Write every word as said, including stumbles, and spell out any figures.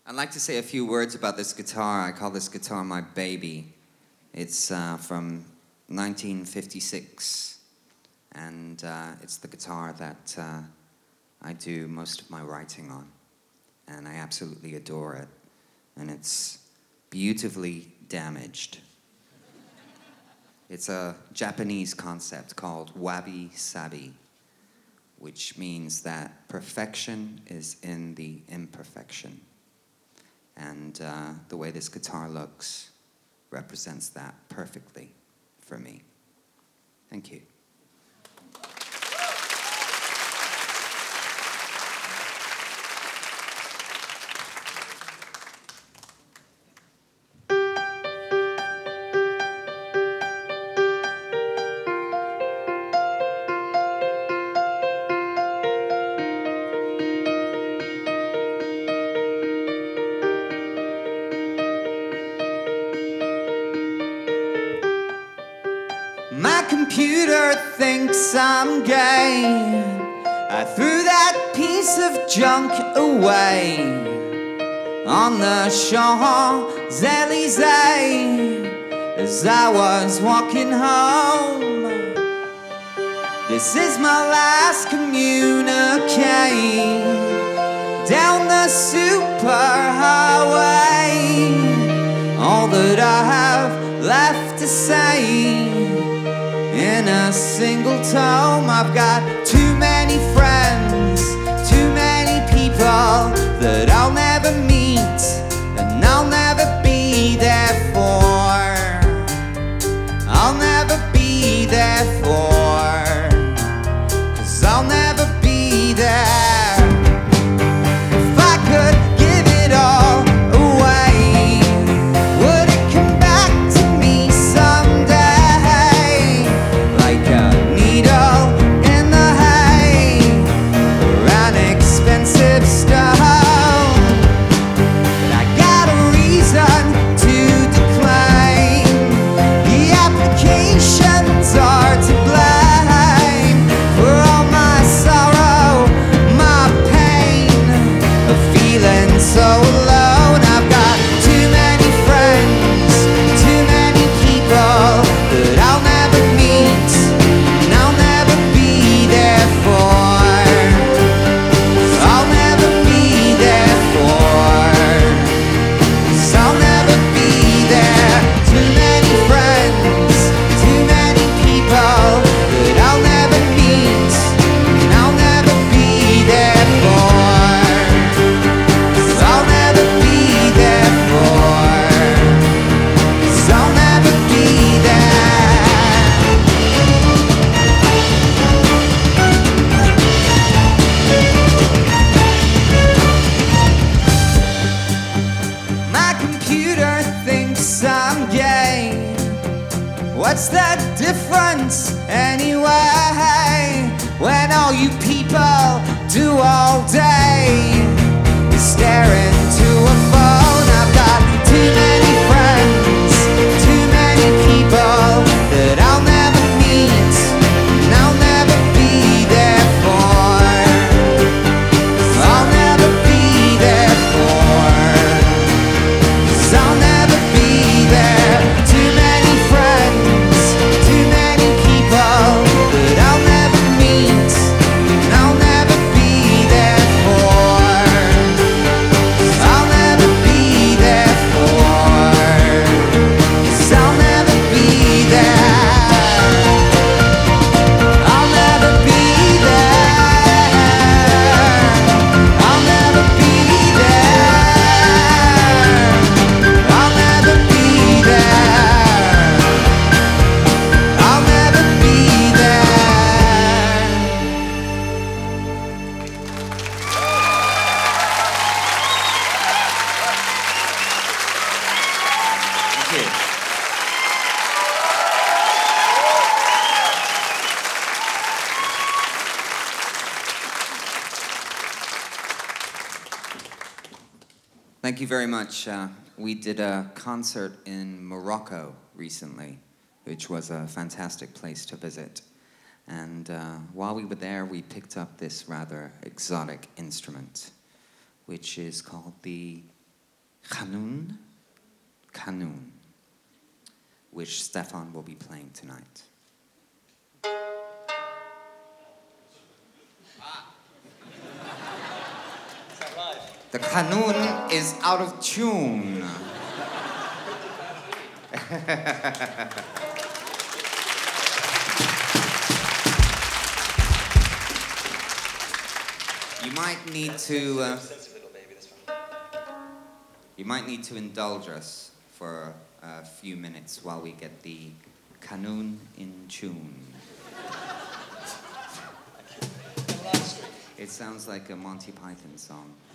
I'd like to say a few words about this guitar. I call this guitar my baby. It's uh, from nineteen fifty-six, and uh, it's the guitar that uh, I do most of my writing on, and I absolutely adore it. And it's beautifully damaged. It's a Japanese concept called wabi-sabi, which means that perfection is in the imperfection. And uh, the way this guitar looks represents that perfectly for me. Thank you. My computer thinks I'm gay. I threw that piece of junk away on the Champs-Elysees as I was walking home. This is my last communique down the superhighway. All that I have left to say in a single tome. I've got too many friends, too many people that I'll never meet and I'll never be there for. I'll never be there for, 'cause I'll never be there. If I could give it all away, would it come back to me someday? Like a needle in the hay or an expensive stone. But I got a reason to declaim. The applications are to blame for all my sorrow, my pain of feeling so alone. I've got too many friends, too many people that I'll never meet and I'll never be there for. I'll never be there for, 'cause I'll never be there. Too many friends, too many people that I'll never meet and I'll never be there for. 'Cause I'll never be there for, 'cause I'll never be there. My computer thinks I'm gay. What's the difference anyway? When all you people do all day is stare into a phone. I've got too many friends, too many people that I'll never meet and I'll never be there for. I'll never be there for, 'cause I'll never be there. Too many friends, too many people that I'll never meet and I'll never be there for. I'll never be there for, 'cause I'll never be there. I'll never be there. I'll never be there. I'll never be there. I'll never be there. Thank you. Thank you very much. Uh, we did a concert in Morocco recently, which was a fantastic place to visit. And uh, while we were there, we picked up this rather exotic instrument, which is called the Qanun, Qanun, which Stefan will be playing tonight. The Qanun is out of tune. You might need to. Uh, you might need to indulge us for a few minutes while we get the Qanun in tune. It sounds like a Monty Python song.